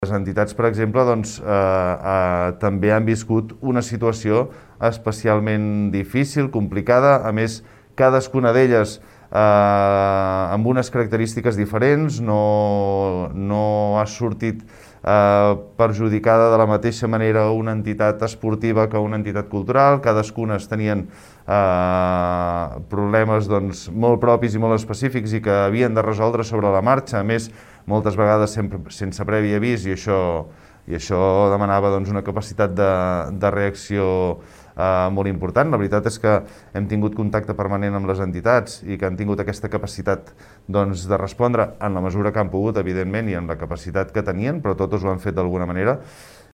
Les entitats, per exemple, també han viscut una situació especialment difícil, complicada. A més, cadascuna d'elles amb unes característiques diferents, no ha sortit perjudicada de la mateixa manera una entitat esportiva que una entitat cultural. Cadascunes tenien problemes molt propis i molt específics i que havien de resoldre sobre la marxa, a més, moltes vegades sense previ avís, i això demanava una capacitat de reacció molt important. La veritat és que hem tingut contacte permanent amb les entitats i que han tingut aquesta capacitat de respondre en la mesura que han pogut, evidentment, i en la capacitat que tenien, però totes ho han fet d'alguna manera.